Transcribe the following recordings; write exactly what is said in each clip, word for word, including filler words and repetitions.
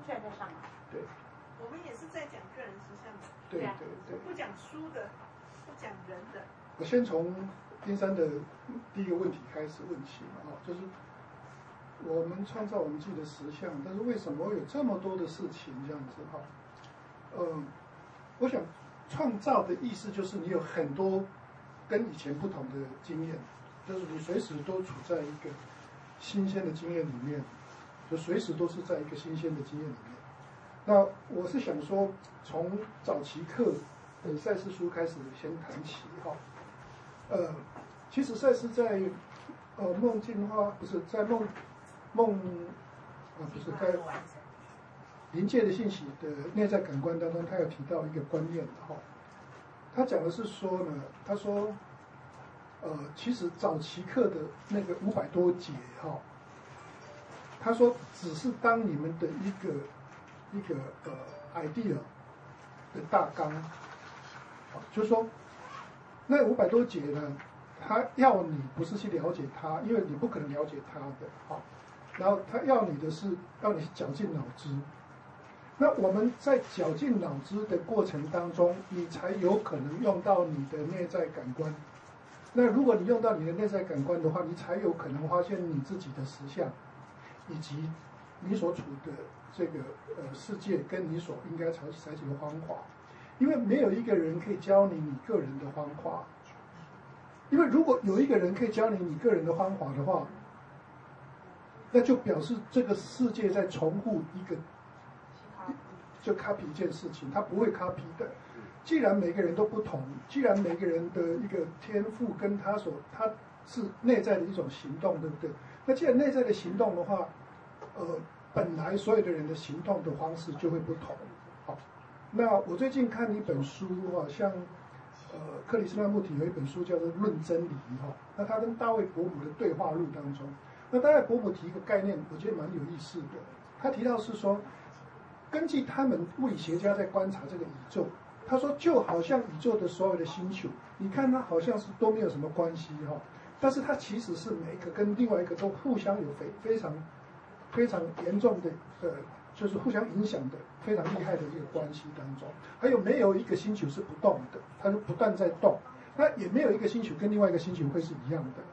现在在上啊。 对。 我们也是在讲个人实相的。 对对对。 不讲书的，不讲人的。 我先从丁山的第一个问题开始问起嘛，哈，就是我们创造我们自己的实相，但是为什么会有这么多的事情这样子哈？嗯，我想创造的意思就是你有很多跟以前不同的经验，就是你随时都处在一个新鲜的经验里面，就随时都是在一个新鲜的经验里面。那我是想说，从早期课的赛斯书开始先谈起哈。呃，其实赛斯在呃梦进化不是在梦梦啊不是在临界的信息的内在感官当中，他有提到一个观念哈。他讲的是说呢，他说，呃，其实早期课的那个五百多节哈，他说只是当你们的一个一个呃 idea 的大纲，啊，就是说那五百多节呢，他要你不是去了解它，因为你不可能了解它的啊，然后他要你的是要你绞尽脑汁。那我们在绞尽脑汁的过程当中，你才有可能用到你的内在感官。那如果你用到你的内在感官的话，你才有可能发现你自己的实相，以及你所处的这个呃世界跟你所应该采采取的方法。因为没有一个人可以教你你个人的方法。因为如果有一个人可以教你你个人的方法的话，那就表示这个世界在重复一个。就 copy 一件事情，他不会 copy 的。既然每个人都不同，既然每个人的一个天赋跟他所他是内在的一种行动，对不对？那既然内在的行动的话，呃，本来所有的人的行动的方式就会不同。好，那我最近看一本书啊，像呃克里斯纳穆提有一本书叫做《论真理》哈，那他跟大卫伯母的对话录当中，那大卫伯母提一个概念，我觉得蛮有意思的。他提到是说，根据他们物理学家在观察这个宇宙，他说就好像宇宙的所有的星球，你看它好像是都没有什么关系哈，但是它其实是每一个跟另外一个都互相有非非常非常严重的呃，就是互相影响的非常厉害的一个关系当中。还有没有一个星球是不动的，它就不断在动，那也没有一个星球跟另外一个星球会是一样的。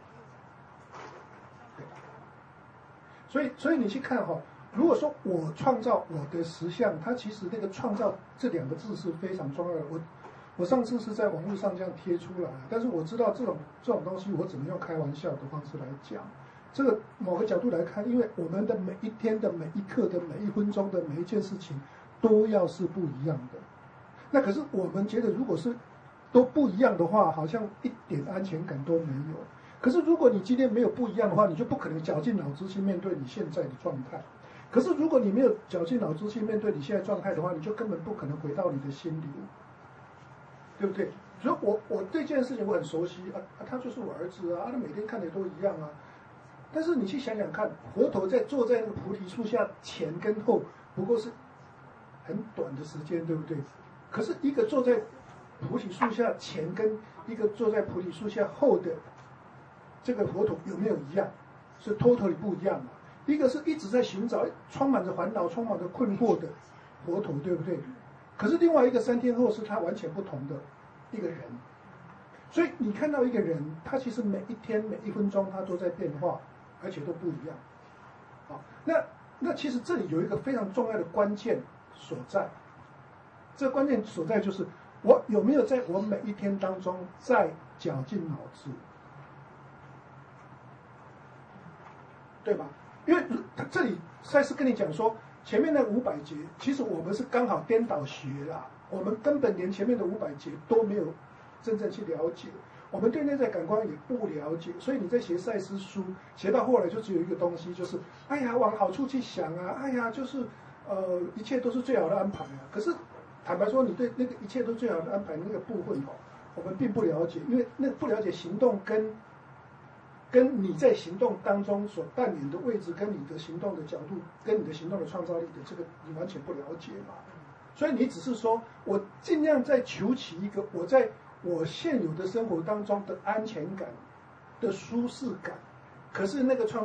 对，所以所以你去看哈。如果说我创造我的实相，它其实那个创造这两个字是非常重要的。我我上次是在网络上这样贴出来，但是我知道这种这种东西我只能用开玩笑的方式来讲。这个某个角度来看，因为我们的每一天的每一刻的每一分钟的每一件事情都要是不一样的。那可是我们觉得，如果是都不一样的话，好像一点安全感都没有。可是如果你今天没有不一样的话，你就不可能绞尽脑汁去面对你现在的状态。可是如果你没有绞尽脑汁去面对你现在状态的话，你就根本不可能回到你的心里，对不对？所以我我对这件事情我很熟悉啊，啊他就是我儿子啊，他每天看的都一样啊。但是你去想想看，佛陀在坐在那个菩提树下前跟后，不过是很短的时间，对不对？可是一个坐在菩提树下前跟一个坐在菩提树下后的这个佛陀有没有一样？是 totally 不一样的。一个是一直在寻找，充满着烦恼、充满着困惑的佛陀，对不对？可是另外一个三天后是他完全不同的一个人。所以你看到一个人，他其实每一天、每一分钟他都在变化，而且都不一样。好，那那其实这里有一个非常重要的关键所在，这个关键所在就是我有没有在我每一天当中在绞尽脑汁，对吧？因为这里赛斯跟你讲说，前面那五百节，其实我们是刚好颠倒学啦，我们根本连前面的五百节都没有真正去了解，我们对内在感官也不了解，所以你在学赛斯书，学到后来就只有一个东西，就是哎呀往好处去想啊，哎呀就是呃一切都是最好的安排啊。可是坦白说，你对那个一切都最好的安排那个部分哦，我们并不了解，因为那不了解行动跟。跟你在行动当中所扮演的位置，跟你的行动的角度，跟你的行动的创造力的这个，你完全不了解嘛。所以你只是说我尽量在求取一个我在我现有的生活当中的安全感、的舒适感，可是那个创造力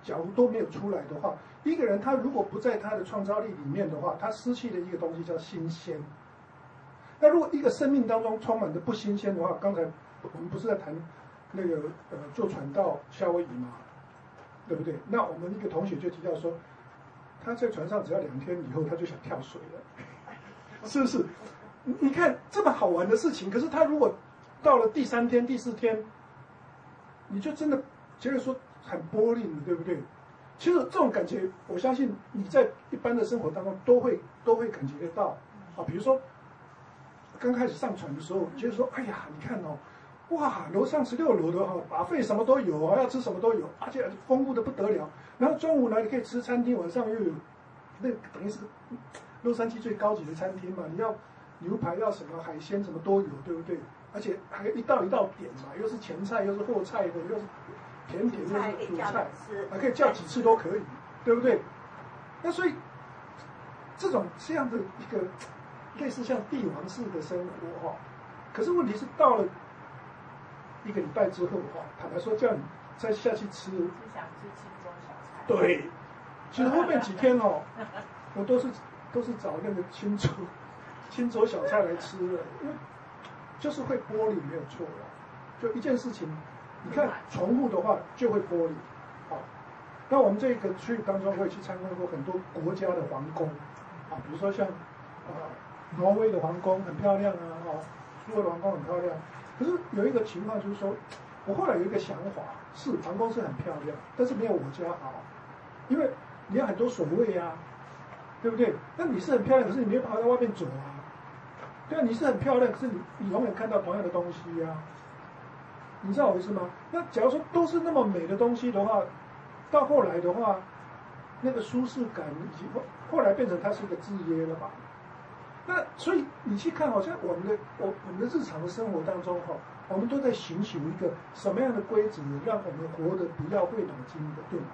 假如都没有出来的话，一个人他如果不在他的创造力里面的话，他失去了一个东西叫新鲜。那如果一个生命当中充满着不新鲜的话，刚才我们不是在谈那个呃坐船到夏威夷吗？对不对？那我们一个同学就提到说，他在船上只要两天以后他就想跳水了，是不是？你看这么好玩的事情，可是他如果到了第三天、第四天，你就真的觉得说很 boring 了，对不对？其实这种感觉，我相信你在一般的生活当中都会都会感觉得到啊。比如说刚开始上船的时候，觉得说，哎呀，你看哦，哇，楼上十六楼的哈，把费什么都有啊，要吃什么都有，而且丰富的不得了。然后中午呢，你可以吃餐厅，晚上又有那等于是洛杉矶最高级的餐厅嘛，你要牛排要什么海鲜什么都有，对不对？而且还一道一道点嘛，又是前菜又是后菜的，又是甜点又是主菜，还可以叫几次都可以，对不对？那所以这种这样的一个类似像帝王式的生活哈，可是问题是到了一个礼拜之后哈，坦白说叫你再下去吃， 只想吃清粥小菜。 对，其实后面几天哦，我都是都是找那个清粥清粥小菜来吃的，因为就是会剥离没有错了。就一件事情，你看重复的话就会剥离。好，那我们这个区域当中会去参观过很多国家的皇宫，啊，比如说像呃挪威的皇宫很漂亮啊，哦，苏俄的皇宫很漂亮。可是有一个情况就是说，我后来有一个想法，是皇宫是很漂亮，但是没有我家好，因为你要很多守卫啊，对不对？那你是很漂亮，可是你没有办法在外面走啊。对啊，你是很漂亮，可是你你永远看到同样的东西啊，你知道我意思吗？那假如说都是那么美的东西的话，到后来的话，那个舒适感以及后后来变成它是一个制约了吧？那所以你去看，好像我们的我我们的日常的生活当中哈，我们都在寻求一个什么样的规则，让我们活得不要费脑筋的，对吗？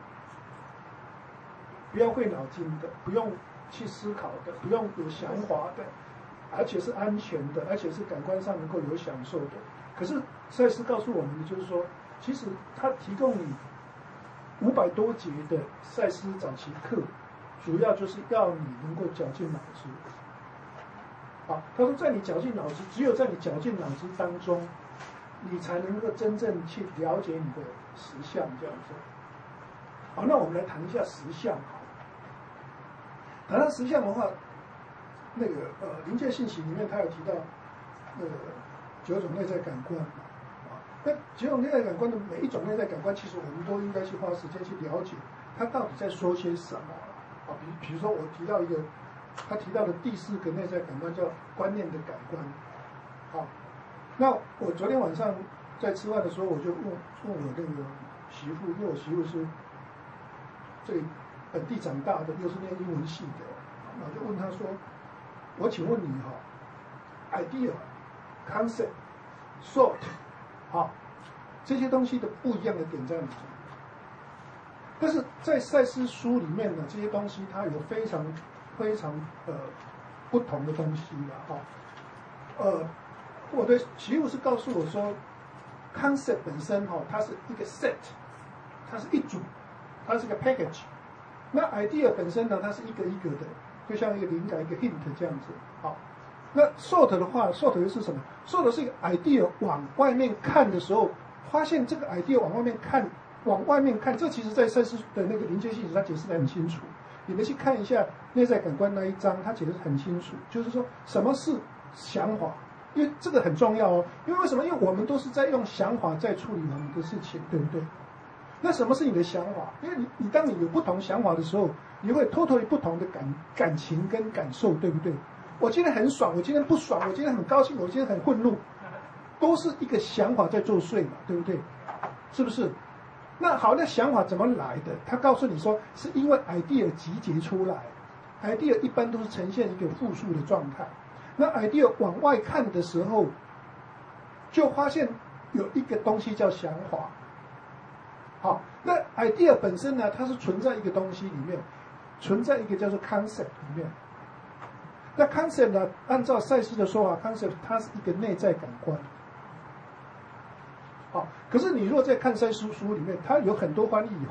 不要费脑筋的，不用去思考的，不用有想法的。而且是安全的，而且是感官上能够有享受的。可是赛斯告诉我们的就是说，其实他提供你五百多节的赛斯早期课，主要就是要你能够绞尽脑汁。好，他说在你绞尽脑汁，只有在你绞尽脑汁当中，你才能够真正去了解你的实相这样子。好，那我们来谈一下实相。好，谈到实相的话。那个呃，临界信息里面，他有提到那个九种内在感官啊。那九种内在感官的每一种内在感官，其实我们都应该去花时间去了解，它到底在说些什么啊？比比如说我提到一个，他提到的第四个内在感官叫观念的感官。好，那我昨天晚上在吃饭的时候，我就问问我那个媳妇，因为我媳妇是这里本地长大的，又是念英文系的，我就问她说。我请问你哈、哦、，idea、concept、thought， 好，这些东西的不一样的点在哪里？但是在赛斯书里面呢，这些东西它有非常非常呃不同的东西了哈。呃，我的媳妇是告诉我说 ，concept 本身哈、哦，它是一个 set， 它是一组，它是个 package。那 idea 本身呢，它是一个一个的。就像一个灵感，一个 hint 这样子，好。那 thought 的话 ，thought 又是什么 ？thought 是一个 idea 往外面看的时候，发现这个 idea 往外面看，往外面看，这其实在赛斯的那个临界信息，他解释得很清楚。你们去看一下内在感官那一章，他解释得很清楚，就是说什么是想法，因为这个很重要哦。因为为什么？因为我们都是在用想法在处理我们的事情，对不对？那什么是你的想法？因为你你当你有不同想法的时候，你会totally不同的感感情跟感受，对不对？我今天很爽，我今天不爽，我今天很高兴，我今天很愤怒，都是一个想法在作祟嘛，对不对？是不是？那好，那想法怎么来的？他告诉你说，是因为 idea 集结出来 ，idea 一般都是呈现一个复数的状态。那 idea 往外看的时候，就发现有一个东西叫想法。好，那 idea 本身呢，它是存在一个东西里面，存在一个叫做 concept 里面。那 concept 呢，按照赛斯的说法 ，concept 它是一个内在感官。好，可是你如果在看赛斯书里面，它有很多翻译哈，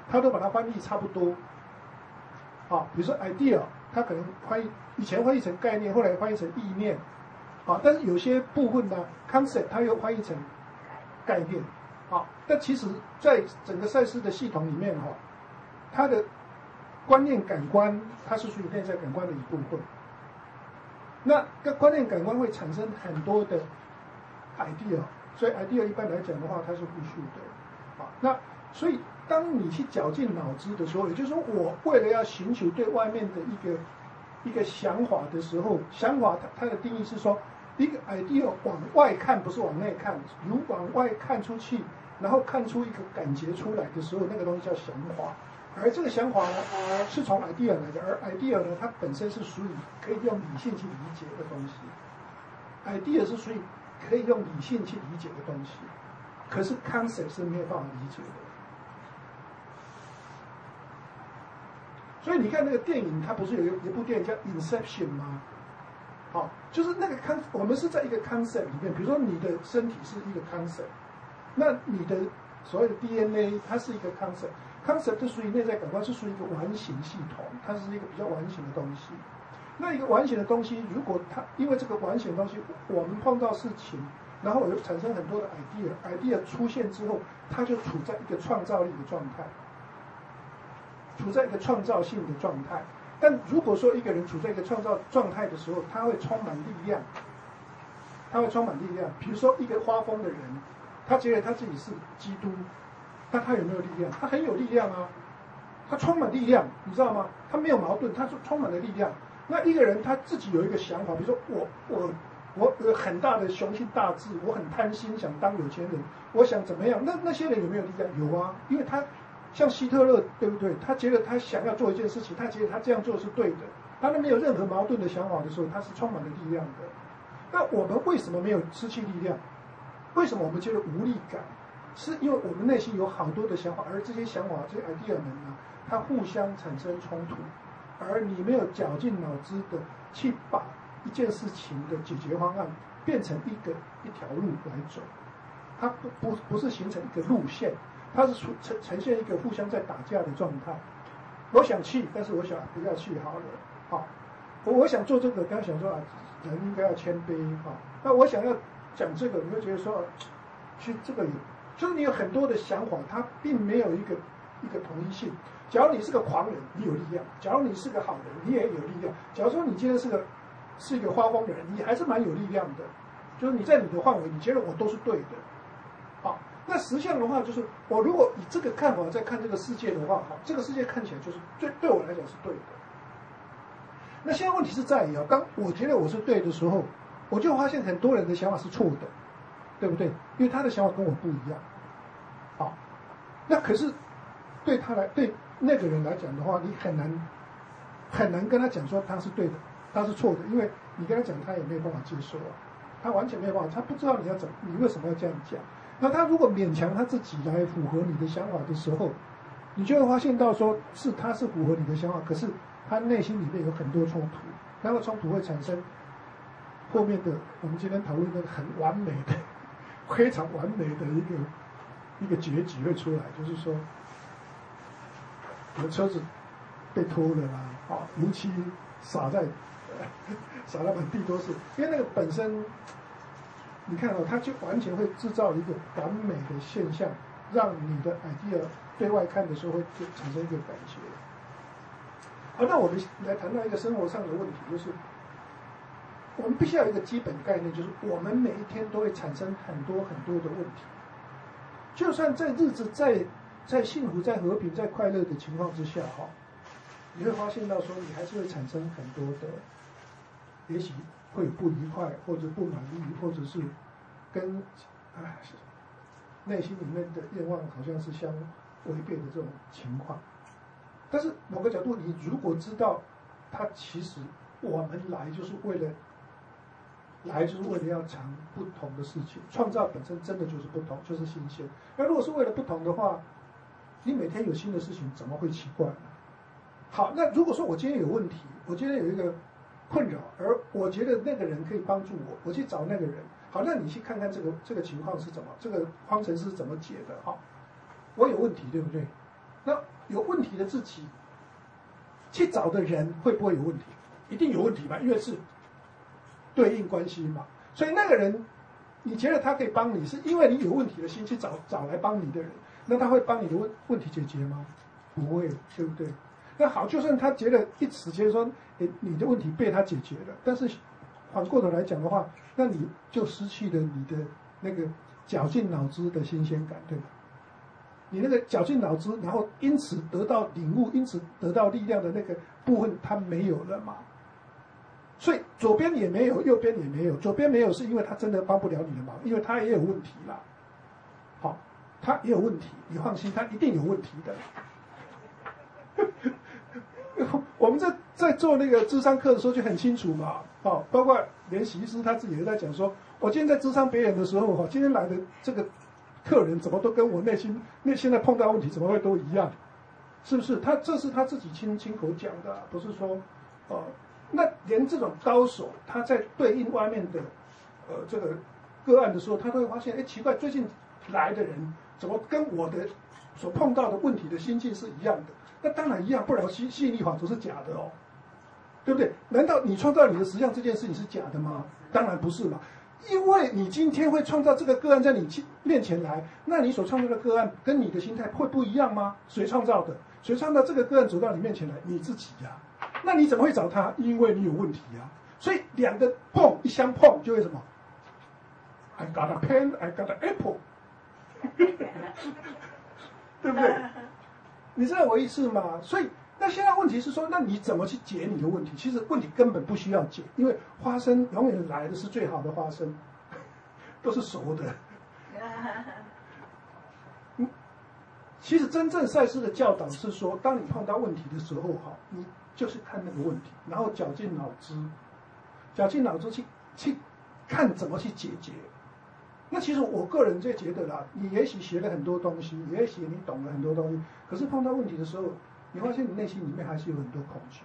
他都把它翻译差不多。啊，比如说 idea， 它可能翻译以前翻译成概念，后来翻译成意念，啊，但是有些部分呢 concept 它又翻译成概念，啊，但其实在整个赛斯的系统里面哈、啊，它的观念感官它是属于内在感官的一部分。那个观念感官会产生很多的 idea， 所以 idea 一般来讲的话，它是互数的，啊，那所以当你去绞尽脑汁的时候，也就是说，我为了要寻求对外面的一个一个想法的时候，想法它它的定义是说，一个 idea 往外看，不是往内看，如往外看出去，然后看出一个感觉出来的时候，那个东西叫想法。而这个想法呢，是从 idea 来的，而 idea 呢，它本身是属于可以用理性去理解的东西。idea 是属于可以用理性去理解的东西，可是 concept 是没有办法理解的。所以你看那个电影，它不是有一部电影叫《Inception》吗？好、哦，就是那个 con， 我们是在一个 concept 里面，比如说你的身体是一个 concept， 那你的所谓的 D N A 它是一个 concept，concept 是属于内在感官，是属于一个完形系统，它是一个比较完形的东西。那一个完形的东西，如果它因为这个完形的东西，我们碰到事情，然后有产生很多的 idea，idea 出现之后，它就处在一个创造力的状态。处在一个创造性的状态，但如果说一个人处在一个创造状态的时候，他会充满力量，他会充满力量。比如说一个发疯的人，他觉得他自己是基督，那他有没有力量？他很有力量啊，他充满力量，你知道吗？他没有矛盾，他是充满了力量。那一个人他自己有一个想法，比如说我我我有很大的雄心大志，我很贪心，想当有钱人，我想怎么样？那那些人有没有力量？有啊，因为他。像希特勒，对不对？他觉得他想要做一件事情，他觉得他这样做是对的，他那没有任何矛盾的想法的时候，他是充满了力量的。那我们为什么没有失去力量？为什么我们觉得无力感？是因为我们内心有好多的想法，而这些想法、这些 idea 们呢，它互相产生冲突，而你没有绞尽脑汁的去把一件事情的解决方案变成一个一条路来走，它不不不是形成一个路线。它是呈呈现一个互相在打架的状态。我想去，但是我想不要去好了。好，我我想做这个，刚想说啊，人应该要谦卑啊。那我想要讲这个，你会觉得说，其实这个有，就是你有很多的想法，它并没有一个一个统一性。假如你是个狂人，你有力量；假如你是个好人，你也有力量；假如说你今天是个是一个发疯的人，你还是蛮有力量的。就是你在你的范围，你觉得我都是对的。好。那实相的话，就是我如果以这个看法在看这个世界的话，好，这个世界看起来就是对对我来讲是对的。那现在问题是在于啊，当我觉得我是对的时候，我就发现很多人的想法是错的，对不对？因为他的想法跟我不一样。好，那可是对他来对那个人来讲的话，你很难很难跟他讲说他是对的，他是错的，因为你跟他讲，他也没有办法接受啊，他完全没有办法，他不知道你要怎么，你为什么要这样讲。那他如果勉强他自己来符合你的想法的时候，你就会发现到说是他是符合你的想法，可是他内心里面有很多冲突，那个冲突会产生后面的我们今天讨论的很完美的、非常完美的一个一个结局会出来，就是说，我的车子被偷了啦，啊，油漆洒在洒到满地都是，因为那个本身。你看哦，它就完全会制造一个完美的现象，让你的 idea 对外看的时候会就产生一个感觉。好，那我们来谈到一个生活上的问题，就是我们必须要有一个基本概念，就是我们每一天都会产生很多很多的问题。就算在日子再在幸福、在和平、在快乐的情况之下，哈，你会发现到说，你还是会产生很多的，也许。会有不愉快，或者不满意，或者是跟啊内心里面的愿望好像是相违背的这种情况。但是某个角度，你如果知道，它其实我们来就是为了来就是为了要尝不同的事情，创造本身真的就是不同，就是新鲜。那如果是为了不同的话，你每天有新的事情，怎么会奇怪呢？好，那如果说我今天有问题，我今天有一个。困扰，而我觉得那个人可以帮助我，我去找那个人。好，那你去看看这个这个情况是怎么，这个方程式是怎么解的？好，我有问题，对不对？那有问题的自己去找的人会不会有问题？一定有问题嘛，因为是对应关系嘛。所以那个人，你觉得他可以帮你，是因为你有问题的心去找找来帮你的人，那他会帮你的问问题解决吗？不会，对不对？那好，就算他觉得一时间说，诶，你的问题被他解决了，但是反过头来讲的话，那你就失去了你的那个绞尽脑汁的新鲜感，对吧？你那个绞尽脑汁，然后因此得到领悟，因此得到力量的那个部分，它没有了嘛。所以左边也没有，右边也没有。左边没有是因为他真的帮不了你的忙，因为他也有问题啦。好，他也有问题，你放心，他一定有问题的。我们在在做那个諮商课的时候就很清楚嘛，哦，包括连许医师他自己也在讲说，我今天在諮商别人的时候，哈，今天来的这个客人怎么都跟我内心那现在碰到问题怎么会都一样，是不是？他这是他自己亲亲口讲的，不是说，哦、呃，那连这种高手他在对应外面的，呃，这个个案的时候，他都会发现，哎，奇怪，最近来的人怎么跟我的所碰到的问题的心境是一样的？那当然一样，不然吸吸引力法则是假的哦，对不对？难道你创造你的实相这件事情是假的吗？当然不是嘛，因为你今天会创造这个个案在你面前来，那你所创造的个案跟你的心态会不一样吗？谁创造的？谁创造这个个案走到你面前来？你自己呀、啊。那你怎么会找他？因为你有问题呀、啊。所以两个碰一相碰就会什么 ？I got a pen, I got an apple， 对不对？你知道我意思吗？所以那现在问题是说，那你怎么去解你的问题？其实问题根本不需要解，因为花生永远来的是最好的花生，都是熟的。嗯，其实真正赛斯的教导是说，当你碰到问题的时候，哈，你就是看那个问题，然后绞尽脑汁，绞尽脑汁去去看怎么去解决。那其实我个人就觉得啦，你也许学了很多东西，也许你懂了很多东西，可是碰到问题的时候，你发现你内心里面还是有很多恐惧，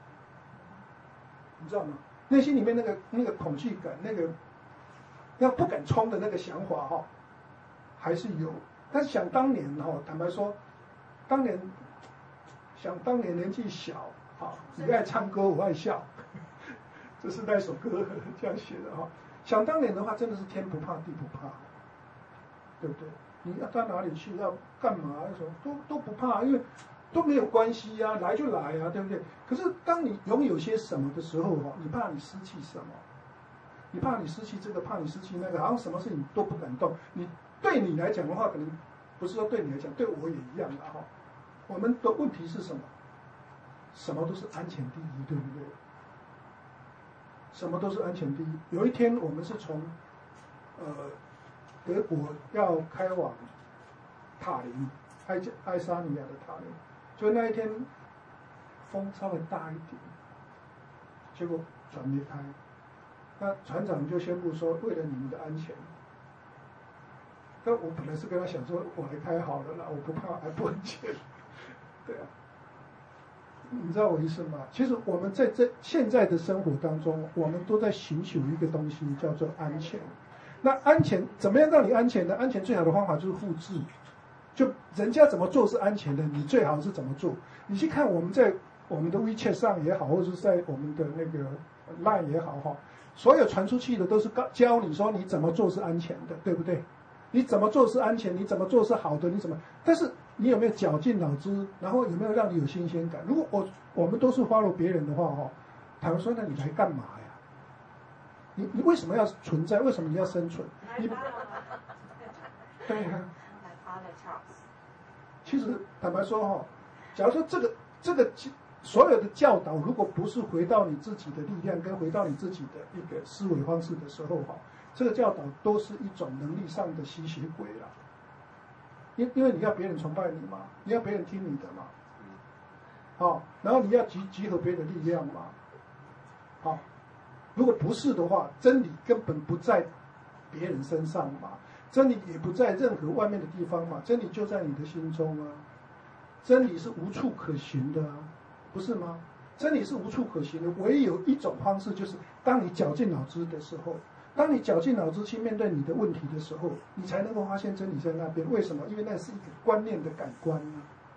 你知道吗？内心里面那个那个恐惧感，那个要不敢冲的那个想法哈、哦，还是有。但是想当年哈、哦，坦白说，当年想当年年纪小，哈，你爱唱歌，我爱笑，这是那首歌这样写的哈。想当年的话，真的是天不怕地不怕，对不对？你要到哪里去，要干嘛，什么都都不怕，因为都没有关系呀、啊，来就来啊，对不对？可是当你拥有些什么的时候，哈，你怕你失去什么？你怕你失去这个，怕你失去那个，好像什么事情都不敢动。你对你来讲的话，可能不是说对你来讲，对我也一样的哈。我们的问题是什么？什么都是安全第一，对不对？什么都是安全第一。有一天我们是从呃德国要开往塔林，爱爱沙尼亚的塔林，就那一天风稍微大一点，结果船没开，那船长就宣布说，为了你们的安全，那我本来是跟他想说，我来开好了啦，我不怕，还不安全，对啊。你知道我意思吗？其实我们在这现在的生活当中，我们都在寻求一个东西，叫做安全。那安全怎么样让你安全呢？安全最好的方法就是复制，就人家怎么做是安全的，你最好是怎么做。你去看我们在我们的 WeChat 上也好，或者是在我们的那个 Line 也好哈，所有传出去的都是教你说你怎么做是安全的，对不对？你怎么做是安全，你怎么做是好的，你怎么？但是你有没有绞尽脑汁，然后有没有让你有新鲜感？如果我我们都是 follow 别人的话哈，他们说那你来干嘛呀？你你为什么要存在？为什么你要生存？你对呀、啊。其实坦白说哈，假如说这个这个所有的教导，如果不是回到你自己的力量，跟回到你自己的一个思维方式的时候哈。这个教导都是一种能力上的吸血鬼啦，因因为你要别人崇拜你嘛，你要别人听你的嘛，好、哦，然后你要集集合别人的力量嘛，好、哦，如果不是的话，真理根本不在别人身上嘛，真理也不在任何外面的地方嘛，真理就在你的心中啊，真理是无处可寻的啊，不是吗？真理是无处可寻的，唯有一种方式，就是当你绞尽脑汁的时候。当你绞尽脑汁去面对你的问题的时候，你才能够发现真理在那边。为什么？因为那是一个观念的改观啊。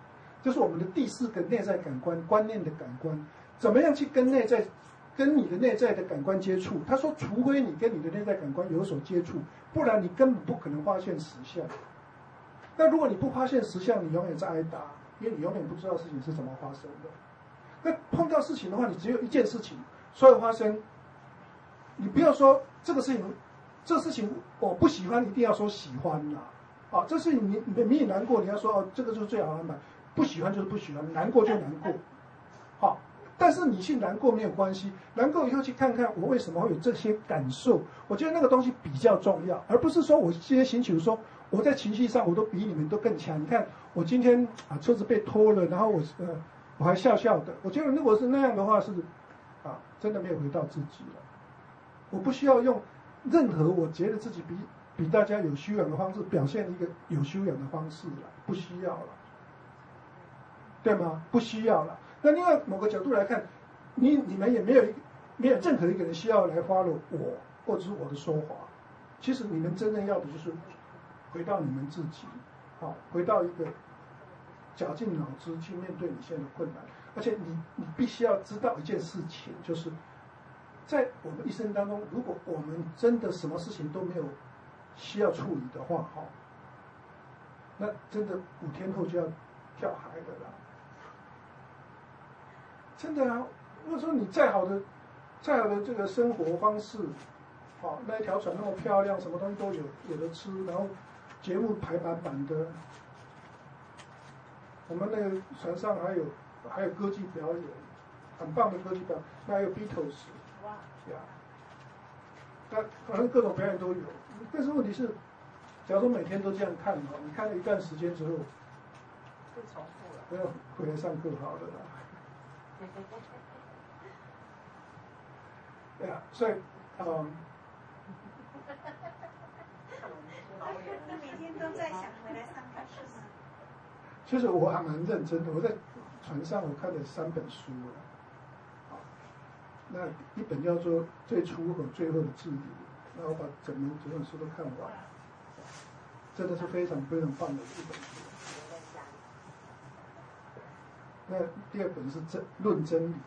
这是我们的第四个内在感官，观念的感官，怎么样去跟内在，跟你的内在的感官接触？他说，除非你跟你的内在感官有所接触，不然你根本不可能发现实相。那如果你不发现实相，你永远在挨打，因为你永远不知道事情是怎么发生的。那碰到事情的话，你只有一件事情，所有发生，你不要说这个事情，这事情我不喜欢，一定要说喜欢呐、啊。啊，这事情你你你难过，你要说哦，这个就是最好安排。不喜欢就是不喜欢，难过就难过，好，但是你去难过没有关系，难过以后去看看我为什么会有这些感受，我觉得那个东西比较重要，而不是说我今天心情说我在情绪上我都比你们都更强。你看我今天啊车子被拖了，然后我呃我还笑笑的，我觉得如果是那样的话是啊真的没有回到自己了。我不需要用任何我觉得自己比比大家有修养的方式表现一个有修养的方式了，不需要了。对吗？不需要了。那另外某个角度来看，你你们也没有一没有任何一个人需要来 follow 我或者是我的说法。其实你们真正要的就是回到你们自己，好，回到一个绞尽脑汁去面对你现在的困难。而且你你必须要知道一件事情，就是在我们一生当中，如果我们真的什么事情都没有需要处理的话，哈，那真的五天后就要跳海的了。真的啊，如果说你再好的、再好的这个生活方式，哦，那一条船那么漂亮，什么东西都有，有的吃，然后节目排满满的，我们那个船上还有还有歌剧表演，很棒的歌剧表演，那还有 Beatles， 哇，呀，那反正各种表演都有。但是问题是，假如说每天都这样看哈，你看了一段时间之后， 会重复了。 不要回来上课好了啦。对啊，所以，嗯， 那每天都在想回来上课试试。 其实我还蛮认真的，我在船上我看了三本书了，啊，那一本叫做《最初和最后的自由》，那我把整本整本书都看完，真的是非常非常棒的一本书。那第二本是真论真理，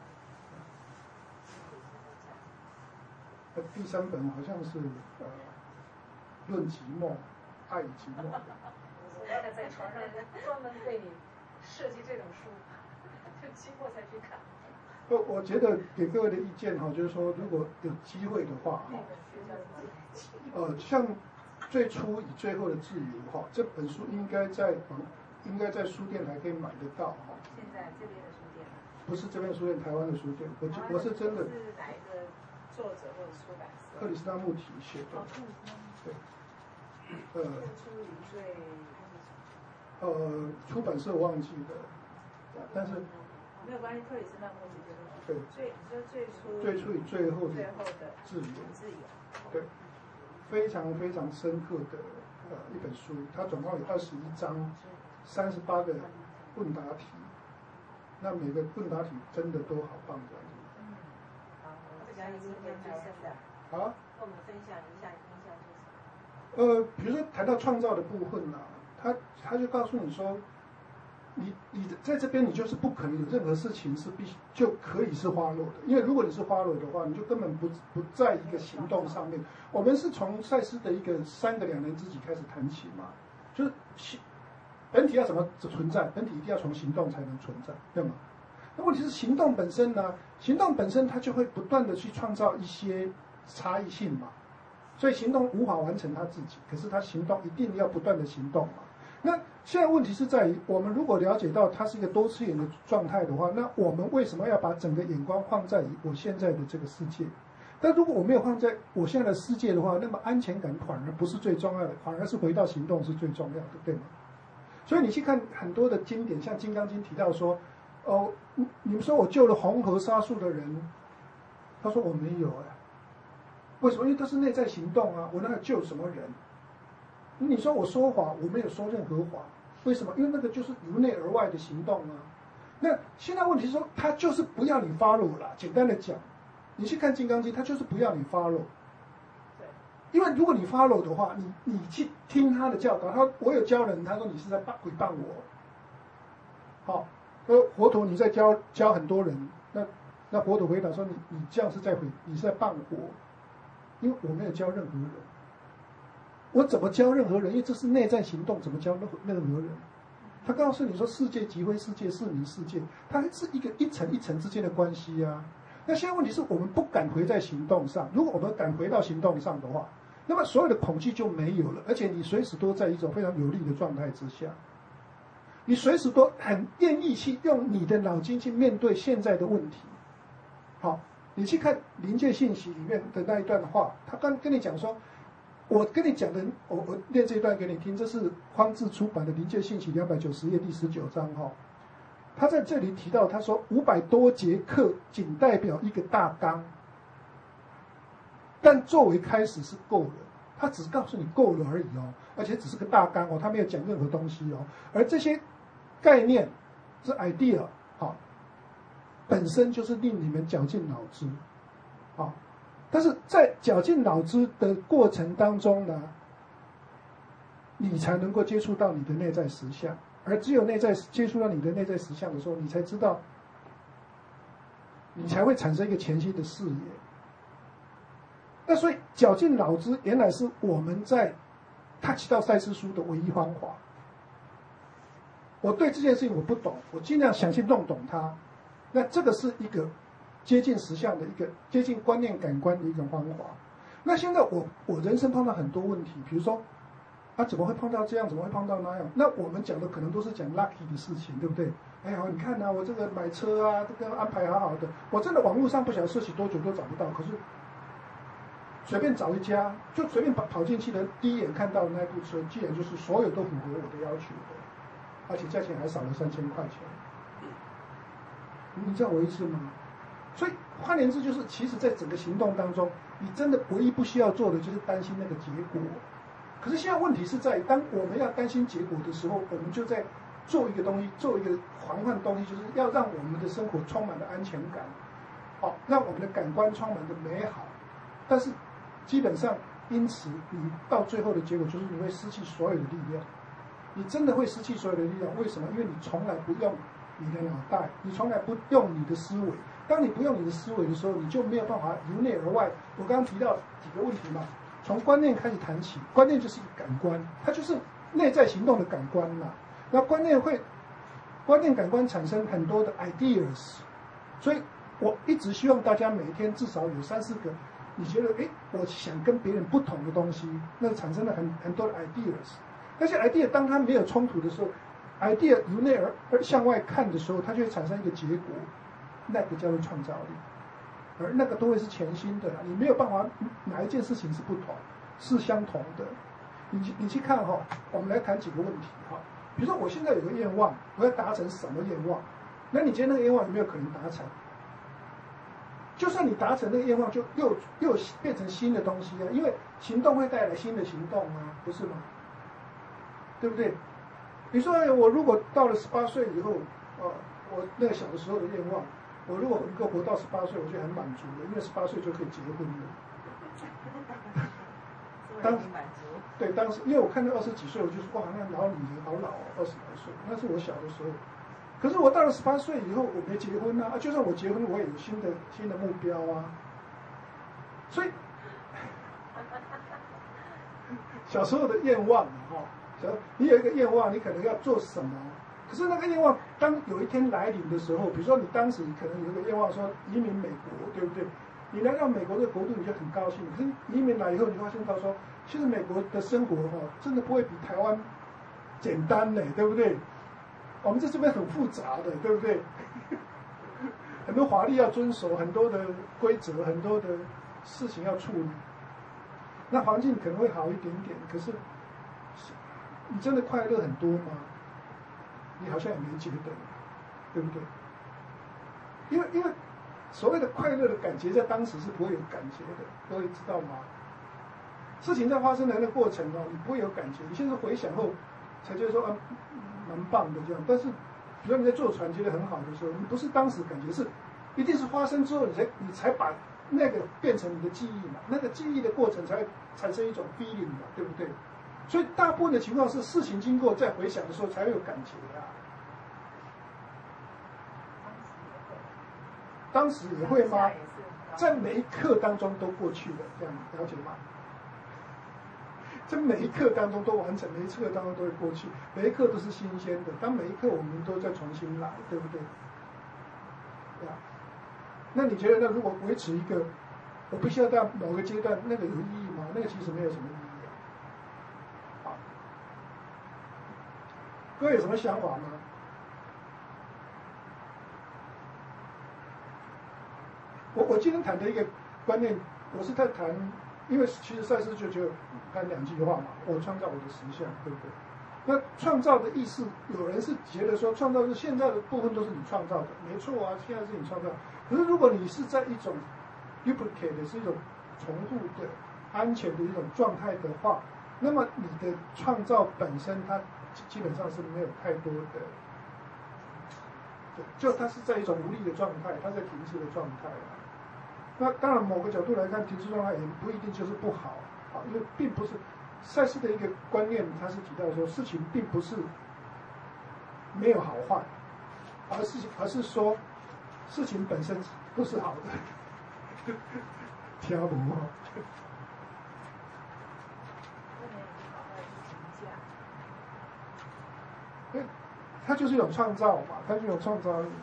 那第三本好像是呃论寂寞，爱与寂寞。 我那个在床上专门为你设计这种书，就期末才去看。 我我觉得给各位的意见哈，就是说如果有机会的话，呃，像最初与最后的自由哈，这本书应该在应该在书店还可以买得到哈。 现在这边的书店不是这边书店，台湾的书店。我我是真的。 是哪一个作者或者出版社？ 克里斯纳穆提写的。对。呃。 出于最。 呃，出版社忘记了，但是。 没有关系，克里斯纳穆提就是。 对。 最你说最初。 最初与最后的。 最后的自由。 自由。 对。非常非常深刻的呃一本书，它总共有二十一章，三十八个问答题。那每个问答题真的都好棒的。 嗯，好，我讲一次最深的。 啊？ 跟我们分享一下，印象就是。 呃，比如说谈到创造的部分啊，他他就告诉你说，你你在这边你就是不可能有任何事情是必须就可以是花落的，因为如果你是花落的话，你就根本不不在一个行动上面。我们是从赛斯的一个三个两人之己开始谈起嘛，就是本体要怎么存在？本体一定要从行动才能存在，对吗？那问题是行动本身呢？行动本身它就会不断的去创造一些差异性嘛，所以行动无法完成它自己，可是它行动一定要不断的行动嘛。那现在问题是在于，我们如果了解到它是一个多次元的状态的话，那我们为什么要把整个眼光放在我现在的这个世界？但如果我没有放在我现在的世界的话，那么安全感反而不是最重要的，反而是回到行动是最重要的，对吗？所以你去看很多的经典，像《金刚经》提到说，哦，你们说我救了红河沙数的人，他说我没有哎，为什么？因为都是内在行动啊，我那个救什么人？你说我说谎，我没有说任何谎，为什么？因为那个就是由内而外的行动啊。那现在问题是说，他就是不要你 follow 啦。简单的讲，你去看《金刚经》，他就是不要你 follow。因为如果你 follow 的话，你你去听他的教导，他我有教人，他说你是在诽谤我， 好，呃，佛陀你在教教很多人，那那佛陀回答说你你这样是在毁，你是在谤佛，因为我没有教任何人，我怎么教任何人？因为这是内在行动，怎么教任何任何人？他告诉你说世界即非世界，是你世界，它是一个一层一层之间的关系啊。那现在问题是我们不敢回在行动上，如果我们敢回到行动上的话，那么所有的恐惧就没有了，而且你随时都在一种非常有利的状态之下，你随时都很愿意去用你的脑筋去面对现在的问题。好，你去看临界信息里面的那一段话，他刚跟你讲说，我跟你讲的，我我念这一段给你听，这是匡智出版的《临界信息》两百九十页第十九章哈。他在这里提到，他说五百多节课仅代表一个大纲，但作为开始是够了，他只告诉你够了而已哦，而且只是个大纲哦，他没有讲任何东西哦。而这些概念是 idea 好，本身就是令你们绞尽脑汁，好，但是在绞尽脑汁的过程当中呢，你才能够接触到你的内在实相。而只有内在接触到你的内在实相的时候，你才知道，你才会产生一个全新的视野。那所以绞尽脑汁原来是我们在 touch 到赛斯书的唯一方法。我对这件事情我不懂，我尽量想去弄懂它。那这个是一个接近实相的一个接近观念感官的一种方法。那现在我我人生碰到很多问题，比如说。啊，怎么会碰到这样？怎么会碰到那样？那我们讲的可能都是讲 lucky 的事情，对不对？哎呀，你看啊，我这个买车啊，这个安排好好的，我真的网络上不晓得设计多久都找不到，可是随便找一家，就随便跑跑进去的，第一眼看到的那部车，既然就是所有都符合我的要求的，而且价钱还少了三千块钱，你知道我意思吗？所以换言之，就是其实在整个行动当中，你真的唯一不需要做的就是担心那个结果。可是现在问题是在，当我们要担心结果的时候，我们就在做一个东西，做一个环换东西，就是要让我们的生活充满了安全感，好，让我们的感官充满了美好。但是基本上，因此你到最后的结果就是你会失去所有的力量，你真的会失去所有的力量。为什么？因为你从来不用你的脑袋，你从来不用你的思维。当你不用你的思维的时候，你就没有办法由内而外。我刚刚提到几个问题嘛。从观念开始谈起，观念就是一个感官，它就是内在行动的感官嘛。那观念会，观念感官产生很多的 ideas， 所以我一直希望大家每天至少有三四个，你觉得哎，我想跟别人不同的东西，那产生了很很多的 ideas。那些 idea 当它没有冲突的时候 ，idea 由内而而向外看的时候，它就会产生一个结果，那个叫做创造力。而那个都会是全新的，你没有办法哪一件事情是不同，是相同的。你去你去看哈、哦，我们来谈几个问题哈。比如说我现在有个愿望，我要达成什么愿望？那你觉得那个愿望有没有可能达成？就算你达成那个愿望，就又又变成新的东西啊，因为行动会带来新的行动啊，不是吗？对不对？你说我如果到了十八岁以后，啊，我那个小的时候的愿望。我如果能够活到十八岁，我就很满足了，因为十八岁就可以结婚了。当时对当时，因为我看到二十几岁，我就说哇，那老女人好老哦，二十来岁，那是我小的时候。可是我到了十八岁以后，我没结婚啊，就算我结婚，我也有新的新的目标啊。所以小时候的愿望哈，小你有一个愿望，你可能要做什么？可是那个愿望，当有一天来临的时候，比如说你当时可能有一个愿望说移民美国，对不对？你来到美国的国度，你就很高兴。可是移民来以后，你发现到说，其实美国的生活哈、哦，真的不会比台湾简单呢，对不对？我们在这边很复杂的，对不对？很多法律要遵守，很多的规则，很多的事情要处理。那环境可能会好一点点，可是你真的快乐很多吗？你好像也没觉得，对不对？因为因为所谓的快乐的感觉，在当时是不会有感觉的，各位知道吗？事情在发生的那个过程哦，你不会有感觉，你现在回想后才觉得说啊，蛮棒的这样。但是，比如你在坐船觉得很好的时候，你不是当时感觉，是一定是发生之后，你才你才把那个变成你的记忆嘛，那个记忆的过程才会产生一种 feeling 嘛，对不对？所以大部分的情况是事情经过再回想的时候才会有感觉啊。 当时也会吗？在每一刻当中都过去了，这样了解吗？在每一刻当中都完成，每一刻当中都会过去，每一刻都是新鲜的。当每一刻我们都在重新来，对不对？对啊。那你觉得，那如果维持一个，我必须要到某个阶段，那个有意义吗？那个其实没有什么意义啊。好，各位有什么想法吗？我我今天谈的一个观念，我是在谈，因为其实赛斯就只有谈两句话嘛，我创造我的实相，对不对？那创造的意思，有人是觉得说，创造是现在的部分都是你创造的，没错啊，现在是你创造。可是如果你是在一种 duplicate 的是一种重复的、安全的一种状态的话，那么你的创造本身它基本上是没有太多的，就它是在一种无力的状态，它在停滞的状态啊。那当然，某个角度来看，停滞状态也不一定就是不好啊，因为并不是赛斯的一个观念，他是提到说，事情并不是没有好坏，而是而是说事情本身不是好的，听不懂。对，它就是一种创造嘛，它就是一种创造力嘛。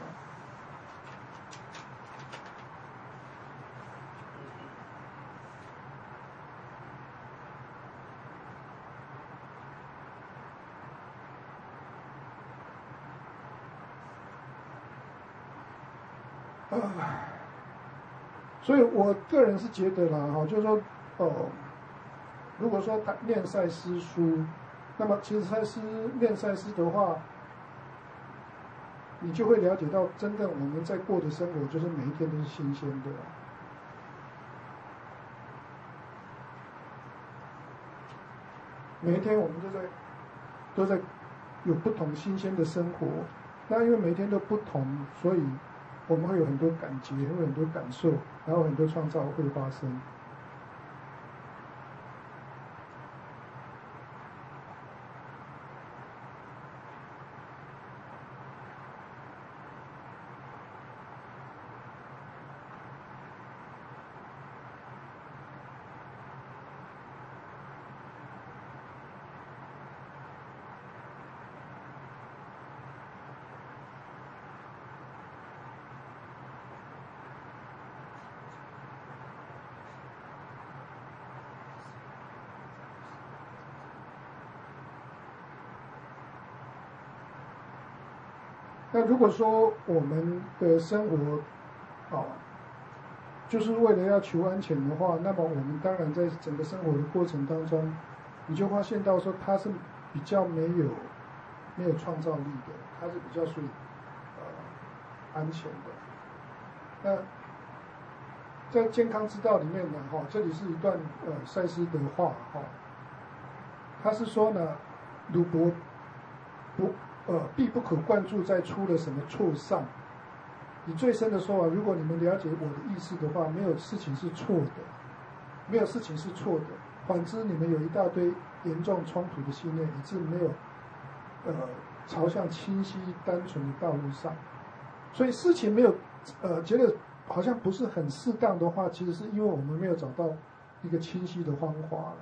啊，所以我个人是觉得啦，哈，就是说，哦，如果说他念赛斯书，那么其实赛斯念赛斯的话，你就会了解到，真正我们在过的生活，就是每一天都是新鲜的。每一天我们都在都在有不同新鲜的生活，那因为每一天都不同，所以我们会有很多感觉，会有很多感受，然后很多创造会发生。那如果说我们的生活，啊，就是为了要求安全的话，那么我们当然在整个生活的过程当中，你就发现到说它是比较没有没有创造力的，它是比较属于呃安全的。那在健康之道里面呢，哈，这里是一段呃赛斯的话，哈，他是说呢，鲁伯不。呃，必不可灌注在出了什么错上。以最深的说法，如果你们了解我的意思的话，没有事情是错的，没有事情是错的。反之，你们有一大堆严重冲突的信念，以致没有呃朝向清晰单纯的道路上。所以事情没有呃觉得好像不是很适当的话，其实是因为我们没有找到一个清晰的方法了。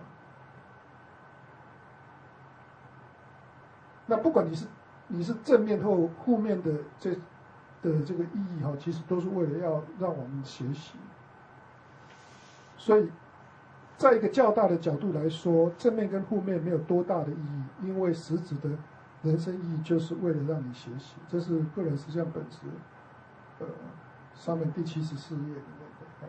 那不管你是你是正面或负面的这的这个意义哈，其实都是为了要让我们学习。所以，在一个较大的角度来说，正面跟负面没有多大的意义，因为实质的人生意义就是为了让你学习。这是个人实相本质，呃，上面第七十四页里面的。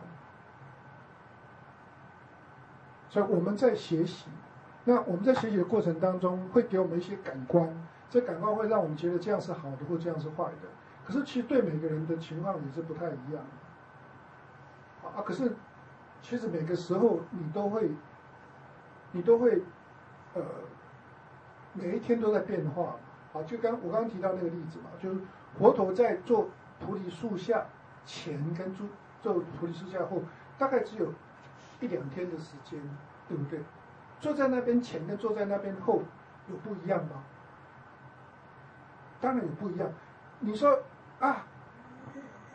所以我们在学习，那我们在学习的过程当中，会给我们一些感官。这感官会让我们觉得这样是好的，或这样是坏的。可是其实对每个人的情况也是不太一样的。啊，可是其实每个时候你都会，你都会，呃，每一天都在变化。啊，就刚我刚刚提到那个例子嘛，就是佛陀在做菩提树下前跟做做菩提树下后，大概只有一两天的时间，对不对？坐在那边前跟坐在那边后有不一样吗？当然有不一样。你说啊，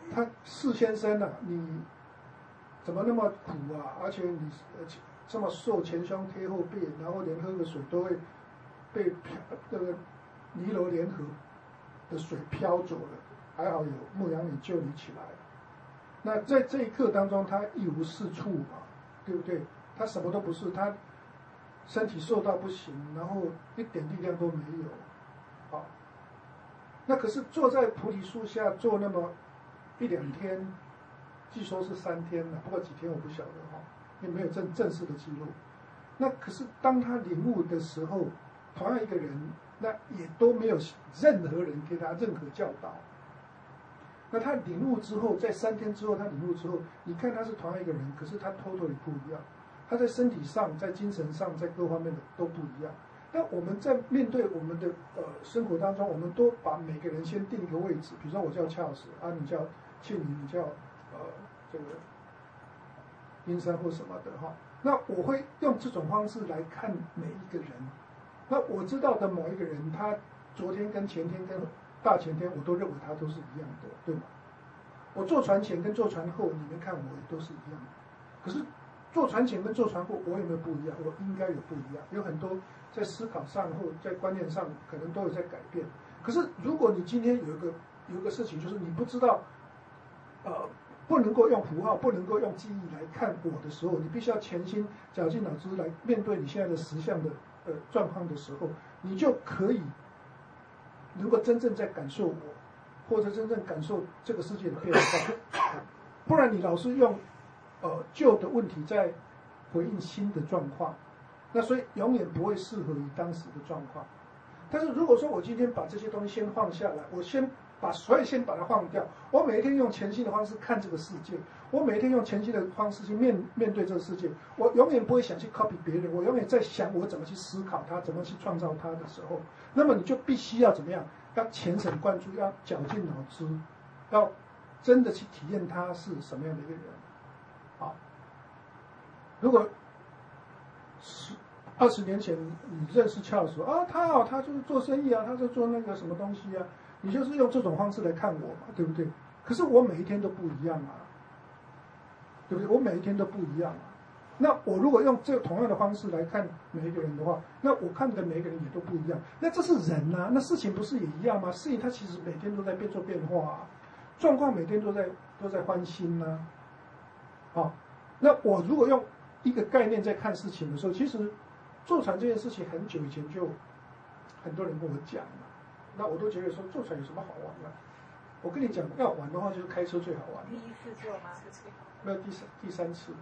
他释先生啊，你怎么那么苦啊？而且你呃这么瘦，前胸贴后背，然后连喝个水都会被漂这个尼罗连河的水飘走了，还好有牧羊女救你起来。那在这一刻当中，他一无是处嘛，对不对？他什么都不是，他身体瘦到不行，然后一点力量都没有，好。那可是坐在菩提树下坐那么一两天，据说是三天了，不过几天我不晓得哈，也没有正正式的记录。那可是当他领悟的时候，同样一个人，那也都没有任何人给他任何教导。那他领悟之后，在三天之后他领悟之后，你看他是同样一个人，可是他 totally 不一样。他在身体上、在精神上、在各方面的都不一样。那我们在面对我们的呃生活当中，我们都把每个人先定一个位置，比如说我叫Charles啊，你叫庆宇，你叫呃这个阴山或什么的哈。那我会用这种方式来看每一个人。那我知道的某一个人，他昨天跟前天跟大前天，我都认为他都是一样的，对吗？我坐船前跟坐船后，你们看我也都是一样的。可是坐船前跟坐船后，我有没有不一样？我应该有不一样，有很多在思考上或在观念上可能都有在改变。可是如果你今天有一个有一个事情，就是你不知道，呃，不能够用符号，不能够用记忆来看我的时候，你必须要全心绞尽脑汁来面对你现在的实相的呃状况的时候，你就可以能够真正在感受我，或者真正感受这个世界的变化。不然你老是用呃旧的问题在回应新的状况，那所以永远不会适合于当时的状况。但是如果说我今天把这些东西先放下来，我先把所有先把它放掉，我每一天用全新的方式看这个世界，我每一天用全新的方式去面面对这个世界，我永远不会想去 copy 别人，我永远在想我怎么去思考它，怎么去创造它的时候，那么你就必须要怎么样？要全神贯注，要绞尽脑汁，要真的去体验他是什么样的一个人。好，如果十二十年前你认识Charles啊，他哦，他就是做生意啊，他在做那个什么东西啊，你就是用这种方式来看我嘛，对不对？可是我每一天都不一样啊，对不对？我每一天都不一样啊。那我如果用这同样的方式来看每一个人的话，那我看的每一个人也都不一样。那这是人啊，那事情不是也一样吗？事情它其实每天都在变做变化啊，状况每天都在都在翻新呐、啊。好，那我如果用一个概念在看事情的时候，其实坐船这件事情很久以前就很多人跟我讲了，那我都觉得说坐船有什么好玩的？我跟你讲，要玩的话就是开车最好玩。 第一次坐吗？ 没有第三第三次。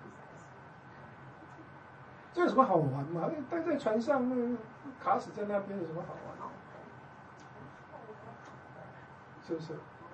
这有什么好玩嘛？待在船上，卡死在那边有什么好玩的？是不是？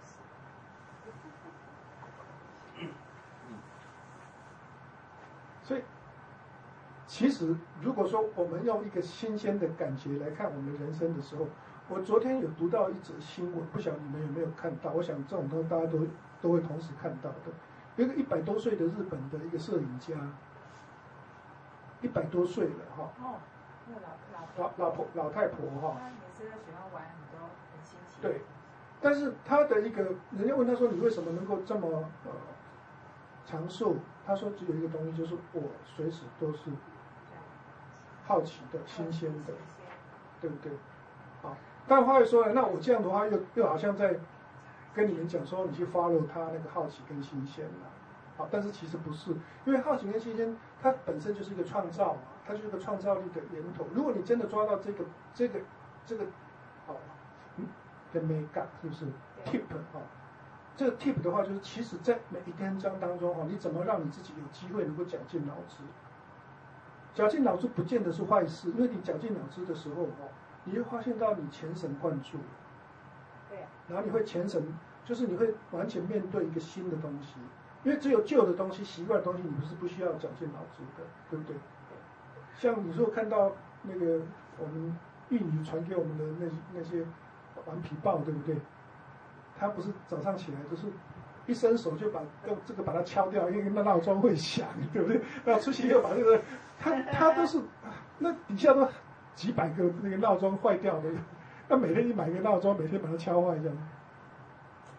所以，其实如果说我们用一个新鲜的感觉来看我们人生的时候，我昨天有读到一则新闻，不晓得你们有没有看到？我想这种东西大家都都会同时看到的。有一个一百多岁的日本的一个摄影家。一百多岁了哈， 哦，那老老老婆老太婆哈， 他也是喜欢玩很多很新奇。 对，但是他的一个，人家问他说你为什么能够这么呃长寿？他说只有一个东西，就是我随时都是好奇的、新鲜的，对不对？好，但话又说了，那我这样的话又又好像在跟你们讲说，你去 follow 他那个好奇跟新鲜了。好，但是其实不是，因为好奇跟新鲜，它本身就是一个创造嘛，它就是一个创造力的源头。如果你真的抓到这个这个这个，哦，嗯，的美感是不是 tip 啊、哦？这个 tip 的话，就是其实在每一篇章当中哦，你怎么让你自己有机会能够绞尽脑汁？绞尽脑汁不见得是坏事，因为你绞尽脑汁的时候哦，你会发现到你全神贯注， 对、啊， 然后你会全神，就是你会完全面对一个新的东西。因为只有旧的东西、习惯的东西，你不是不需要绞尽脑汁的，对不对？像你如果看到那个我们玉女传给我们的那那些顽皮豹，对不对？他不是早上起来都是一伸手就把用这个把它敲掉，因为那闹钟会响，对不对？然后出去又把这个，他他都是那底下都几百个那个闹钟坏掉的，那每天一买个闹钟，每天把它敲坏这样。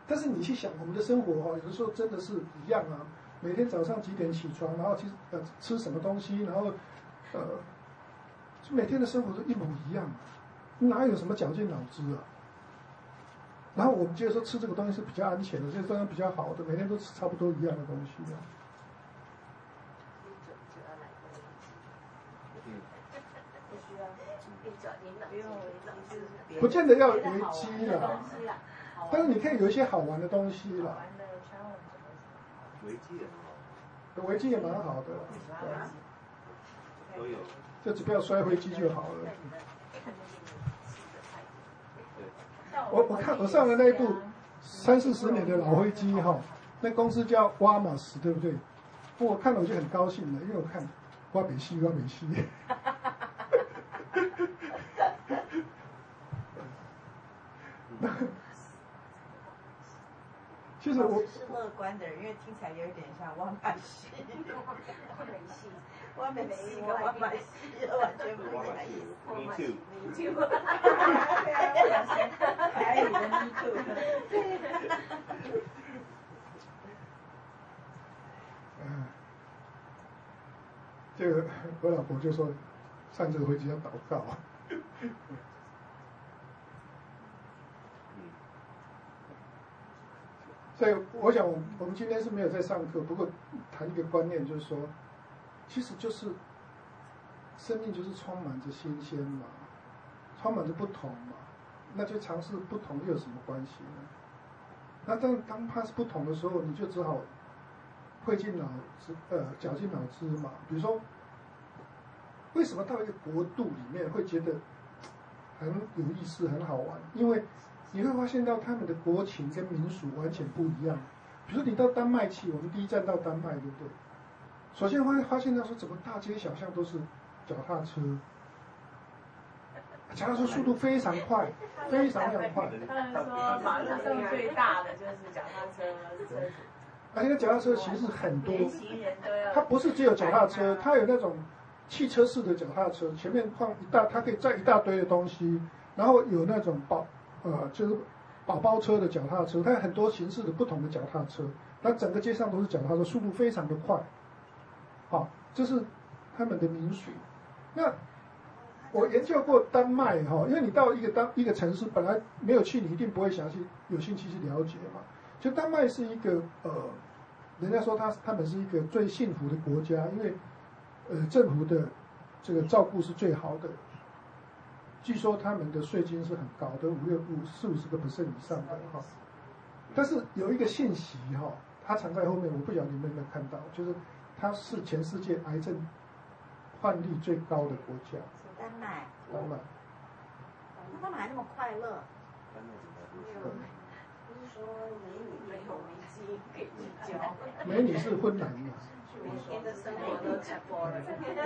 但是你去想，我们的生活哈、哦，有的时候真的是一样啊。每天早上几点起床，然后去呃吃什么东西，然后呃，每天的生活都一模一样、啊，哪有什么绞尽脑汁啊？然后我们觉得说吃这个东西是比较安全的，这个东西比较好的，每天都吃差不多一样的东西啊。不见得要维基啦，但是你可以有一些好玩的东西啦。 维基也很好， 维基也蛮好的， 都有。 就只不要摔飞机就好了。我我看我上了那一部三四十年的老飞机哈，那公司叫挖马斯，对不对？我看了我就很高兴了，因为我看挖美西挖美西。其实我是乐观的人，因为听起来有一点像挖马西，挖美西跟挖马西完全不一样意思。 Me too。 Me too。 台语的 Me too。 嗯，这个我老婆就说，上这个飞机要祷告。所以我想，我我们今天是没有在上课，不过谈一个观念，就是说，其实就是生命就是充满着新鲜嘛，充满着不同嘛，那就尝试不同又有什么关系呢？那当当它是不同的时候，你就只好费尽脑汁，呃，绞尽脑汁嘛。比如说，为什么到一个国度里面会觉得很有意思、很好玩？因为你会发现到他们的国情跟民俗完全不一样。比如说你到丹麦去，我们第一站到丹麦，对不对？首先会发现到说，整个大街小巷都是脚踏车，脚踏车速度非常快，非常非常快。 他们说马路上最大的就是脚踏车车主， 而且那脚踏车其实很多， 年轻人都要。 它不是只有脚踏车，它有那种汽车式的脚踏车，前面放一大，它可以载一大堆的东西，然后有那种宝呃就是宝宝车的脚踏车，它有很多形式的不同的脚踏车，那整个街上都是脚踏车，速度非常的快。好，这是他们的民俗。那我研究过丹麦哈，因为你到一个当一个城市，本来没有去，你一定不会详细有兴趣去了解嘛。就丹麦是一个呃，人家说他他们是一个最幸福的国家，因为呃政府的这个照顾是最好的。据说他们的税金是很高的，五六五四五十个 percent 以上的哈。但是有一个信息哈，它藏在后面，我不晓得你们有没有看到，就是它是全世界癌症患率最高的国家。 丹麦。 丹麦。 那他们还那么快乐？ 丹麦怎么不是说美女没有危机可以聚焦？ 美女是婚男嘛？ 每天的生活都直播了。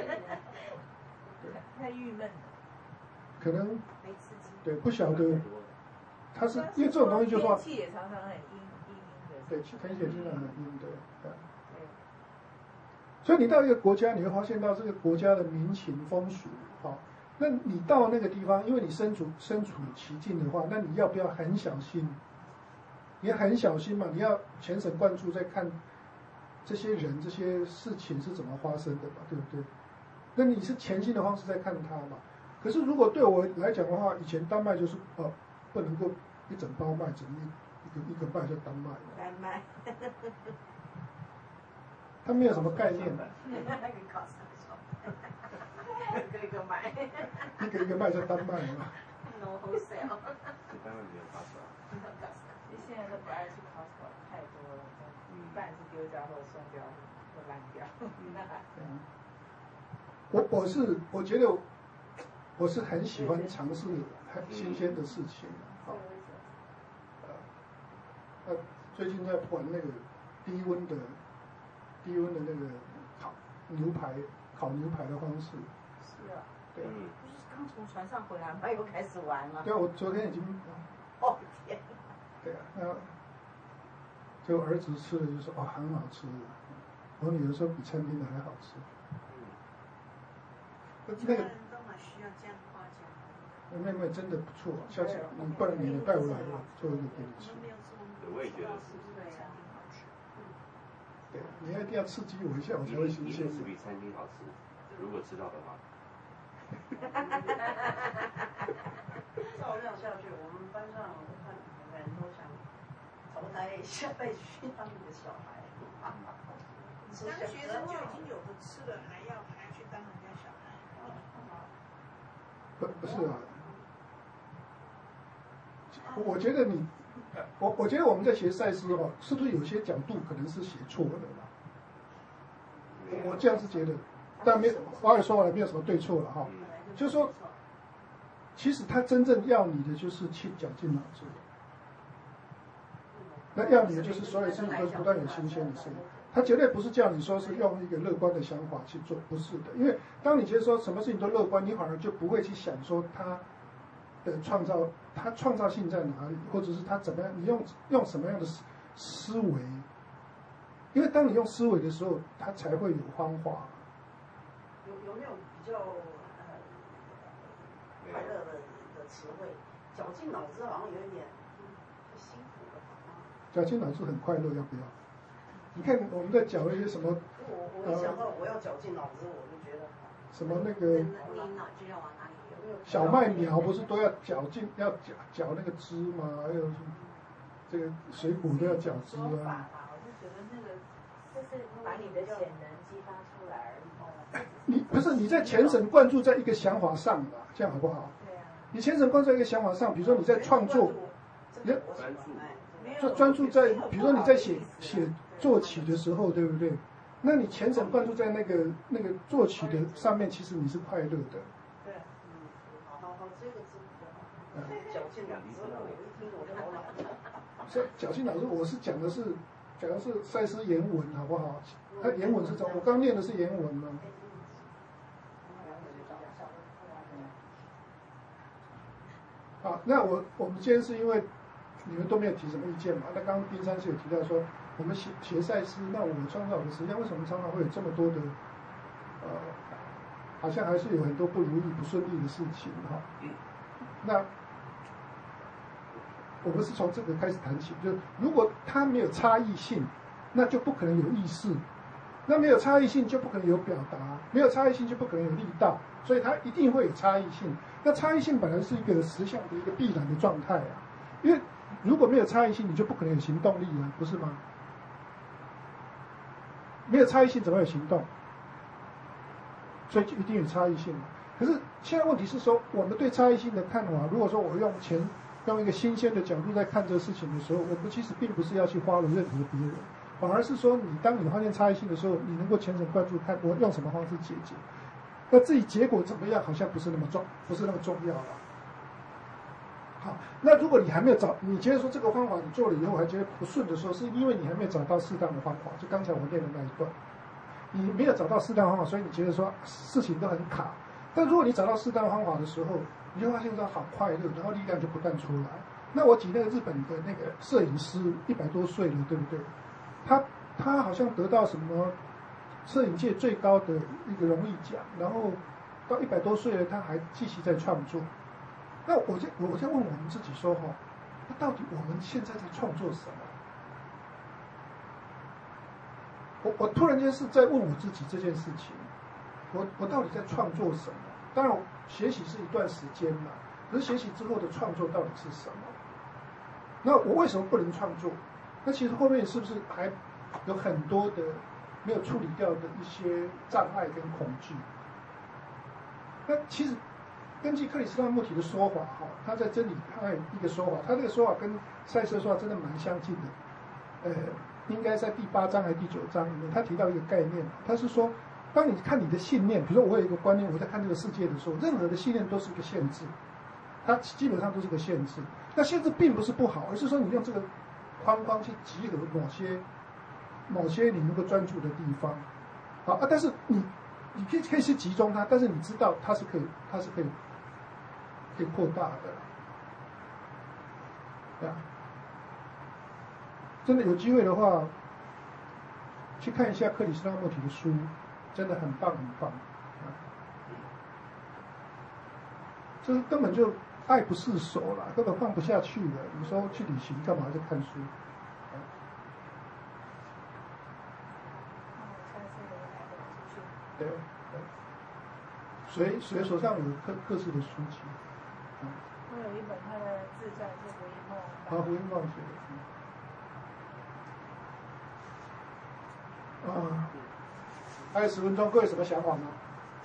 太郁闷了。 可能没刺激。 对，不晓得，它是因为这种东西就说， 天气也常常很阴阴阴的。 对，天气经常很阴的，对。所以你到一个国家，你会发现到这个国家的民情风俗，好，那你到那个地方，因为你身处身处其境的话，那你要不要很小心？你很小心嘛，你要全神贯注在看这些人、这些事情是怎么发生的嘛，对不对？那你是全新的方式在看它嘛？可是如果对我来讲的话，以前丹麦就是呃不能够一整包卖，整一一个一个卖叫丹麦嘛。 丹麦。 他没有什么概念。 那个考试说，一个一个买。 一个一个卖叫丹麦嘛。 No wholesale。 丹麦没有 Costco。 你现在都不爱去 Costco， 太多了，一半是丢掉或者送掉或烂掉。 嗯。我我是我觉得我是很喜欢尝试很新鲜的事情，好，呃，最近在玩那个低温的低温的那个烤牛排烤牛排的方式。 是啊。 对。 不是刚从船上回来吗？又开始玩了。 对啊，我昨天已经。 哦天。 对啊，那就儿子吃了就说哦很好吃，我女儿说比餐厅的还好吃。那个。 需要这样夸奖。 妹妹真的不错，下次你不然你带我来，做一个给你吃。 没有做对，我也觉得是。 对，你一定要刺激我一下，我才会新鲜。 是比餐厅好吃，如果吃到的话。 照这样下去，我们班上我看每个人都想投胎下辈子去当你的小孩。 当学生就已经有的吃了，还要还要去当人家小孩。 不不是啊，我觉得你，我我觉得我们在学赛斯哦，是不是有些角度可能是写错了啦？我我这样是觉得，但没话又说回来，没有什么对错了哈。就是说，其实他真正要你的就是去绞尽脑汁，那要你的就是所有事情都不断有新鲜的事情。他绝对不是叫你说是用一个乐观的想法去做，不是的。因为当你觉得说什么事情都乐观，你反而就不会去想说他的创造，他创造性在哪里，或者是他怎么样，你用用什么样的思思维？因为当你用思维的时候，他才会有方法。 有有没有比较呃快乐的的词汇？绞尽脑汁好像有一点太辛苦了。 绞尽脑汁很快乐，要不要？你看我们在讲一些什么？ 我我一想到我要绞尽脑汁，我就觉得什么那个你脑汁要往哪里流？ 小麦苗不是都要绞尽要绞绞那个汁吗？还有这个水果都要绞汁啊。 我就觉得那个就是把你的潜能激发出来而已。 你不是你在全神贯注在一个想法上嘛？这样好不好？ 对啊。 你全神贯注在一个想法上，比如说你在创作，你就专注在，比如说你在写写作曲的时候，对不对？那你全神贯注在那个那个作曲的上面，其实你是快乐的。 对，嗯，好好好，这个字比较好。绞尽脑汁，我一听我就好恼。 所以绞尽脑汁，我是讲的是讲的是赛斯原文，好不好？它原文是怎么？我刚念的是原文嘛。好，那我我们今天是因为你们都没有提什么意见嘛？那刚刚冰山是有提到说，我们学学赛斯，那我创造我的实相为什么常常会有这么多的呃，好像还是有很多不如意、不顺利的事情哈？那我们是从这个开始谈起，就如果它没有差异性，那就不可能有意识。那没有差异性就不可能有表达，没有差异性就不可能有力道，所以它一定会有差异性。那差异性本来是一个实相的一个必然的状态啊，因为如果没有差异性，你就不可能有行动力啊，不是吗？没有差异性怎么有行动？所以就一定有差异性。可是现在问题是说，我们对差异性的看法，如果说我用前用一个新鲜的角度在看这个事情的时候，我们其实并不是要去花了任何别人。反而是说，你当你发现差异性的时候，你能够全神贯注看我用什么方式解决。那至于结果怎么样，好像不是那么重，不是那么重要了。好，那如果你还没有找，你觉得说这个方法你做了以后还觉得不顺的时候，是因为你还没有找到适当的方法。就刚才我念的那一段，你没有找到适当的方法，所以你觉得说事情都很卡。但如果你找到适当的方法的时候，你就发现说好快乐，然后力量就不断出来。那我举那个日本的那个摄影师，一百多岁了，对不对？他他好像得到什么摄影界最高的一个荣誉奖，然后到一百多岁了，他还继续在创作。那我就我在问我们自己说哈，那到底我们现在在创作什么？我我突然间是在问我自己这件事情，我我到底在创作什么？当然，学习是一段时间嘛，可是学习之后的创作到底是什么？那我为什么不能创作？那其实后面是不是还有很多的没有处理掉的一些障碍跟恐惧？那其实根据克里斯纳穆提的说法，哈，他在真理他有一个说法，他这个说法跟赛斯的说法真的蛮相近的。呃，应该在第八章还是第九章里面，他提到一个概念，他是说，当你看你的信念，比如说我有一个观念，我在看这个世界的时候，任何的信念都是一个限制，它基本上都是个限制。那限制并不是不好，而是说你用这个框框去集合某些某些你能够专注的地方，好啊，但是你你可以可以去集中它，但是你知道它是可以它是可以可以扩大的，对啊，真的有机会的话，去看一下克里斯纳穆提的书，真的很棒很棒，啊，这根本就爱不释手了，根本放不下去了。你说去旅行干嘛？就看书。 对，对，谁谁手上有各各自的书籍？ 我有一本他的自传是胡一梦。 啊，胡一梦写的。嗯。啊，还有十分钟，各位有什么想法吗？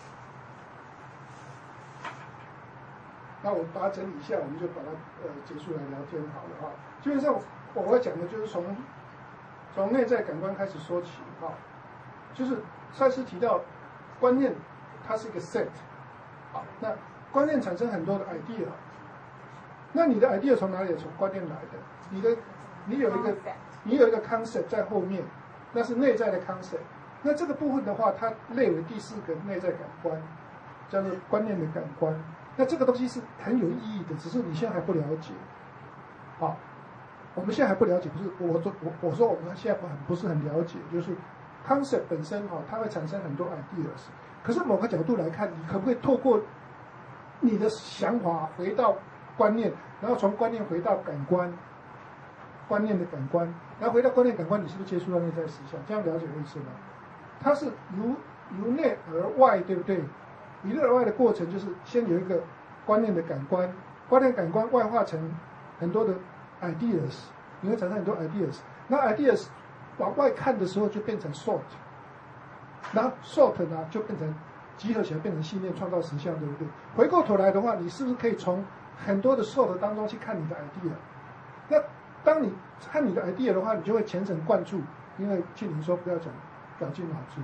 那我把它整理一下，我们就把它呃结束来聊天好了哈。基本上我要讲的就是从从内在感官开始说起哈，就是赛斯提到观念它是一个 set， 好，那观念产生很多的 idea， 那你的 idea 从哪里？从观念来的，你的你有一个你有一个 concept 在后面，那是内在的 concept。那这个部分的话，它列为第四个内在感官，叫做观念的感官。那这个东西是很有意义的，只是你现在还不了解。好，我们现在还不了解，不是我说我我说我们现在很不是很了解，就是 concept 本身哈，它会产生很多 ideas。可是某个角度来看，你可不可以透过你的想法回到观念，然后从观念回到感官，观念的感官，然后回到观念感官，你是不是接触到内在实相？这样了解我意思吗？它是由由内而外，对不对？由内而外的过程就是先有一个观念的感官，观念感官外化成很多的 ideas， 你会产生很多 ideas， 那 ideas 往外看的时候就变成 sort， 然后 sort 呢就变成集合起来变成信念，创造实相，对不对？回过头来的话，你是不是可以从很多的 sort 当中去看你的 idea？ 那当你看你的 idea 的话，你就会虔诚灌注，因为庆龄说不要讲绞尽脑汁。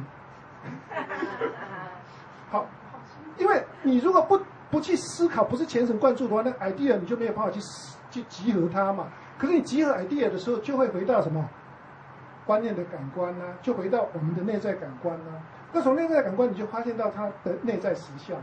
好，因为你如果不不去思考，不是虔诚灌注的话，那 idea 你就没有办法去去集合它嘛。可是你集合 idea 的时候，就会回到什么观念的感官呢、啊？就回到我们的内在感官呢、啊。那从内在感官，你就发现到它的内在实相。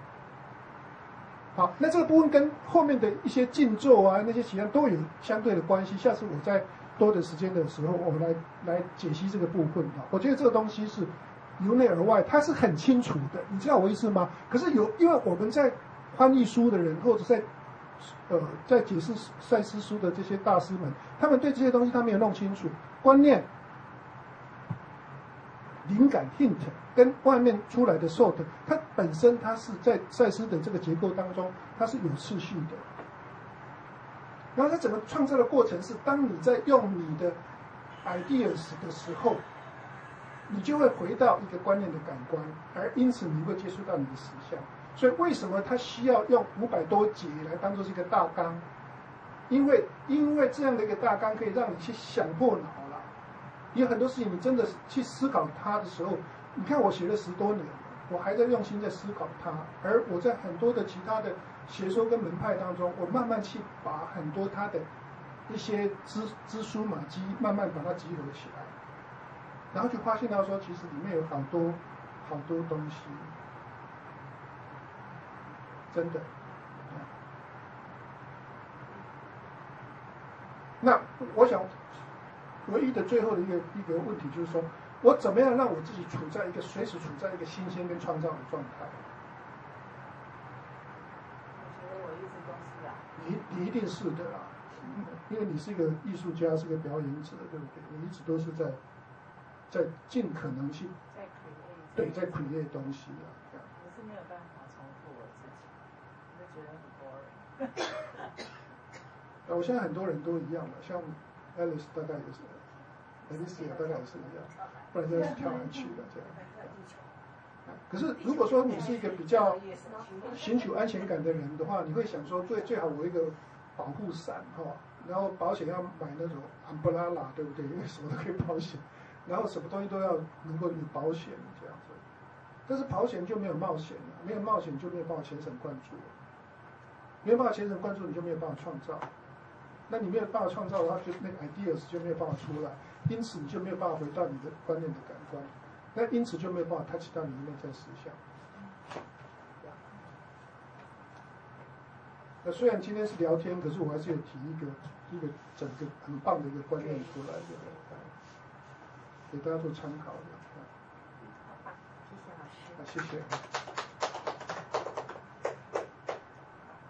好，那这个部分跟后面的一些静坐啊，那些其他都有相对的关系。下次我在多的时间的时候，我来来解析这个部分啊。我觉得这个东西是由内而外，它是很清楚的，你知道我意思吗？可是有，因为我们在翻译书的人，或者在呃在解释赛斯书的这些大师们，他们对这些东西他没有弄清楚，观念、灵感 hint 跟外面出来的 sort， 它本身它是在赛斯的这个结构当中，它是有次序的。然后它整个创造的过程是，当你在用你的 ideas 的时候，你就会回到一个观念的感官，而因此你会接触到你的实相。所以为什么它需要用五百多节来当做是一个大纲？因为因为这样的一个大纲可以让你去想破脑了。有很多事情你真的去思考它的时候，你看我学了十多年，我还在用心在思考它，而我在很多的其他的学说跟门派当中，我慢慢去把很多它的一些蛛蛛丝马迹慢慢把它集合起来。然后就发现到说，其实里面有好多好多东西，真的。那我想，唯一的最后的一个一个问题就是说，我怎么样让我自己处在一个随时处在一个新鲜跟创造的状态？ 我觉得我一直都是啊。 你你一定是的啦，因为你是一个艺术家，是个表演者，对不对？你一直都是在。在尽可能去在 create 对在 create 东西啊，这样。 我是没有办法重复我自己，我就觉得很 boring。 啊，我现在很多人都一样了，像 Alice 大概也是 ，Alicia 大概也是一样，不然就是跳来去的这样。可是如果说你是一个比较寻求安全感的人的话，你会想说最最好我一个保护伞哈、哦，然后保险要买那种 umbrella， 对不对？因为什么都可以保险。然后什么东西都要能够有保险这样子，但是保险就没有冒险了，没有冒险就没有办法虔诚灌注，没有办法虔诚灌注，你就没有办法创造。那你没有办法创造的话，就那个 ideas 就没有办法出来，因此你就没有办法回到你的观念的感官，那因此就没有办法 touch 到你的内在实相。那虽然今天是聊天，可是我还是有提一个一个整个很棒的一个观念出来的。给大家做参考的。 好吧，谢谢老师。 谢谢。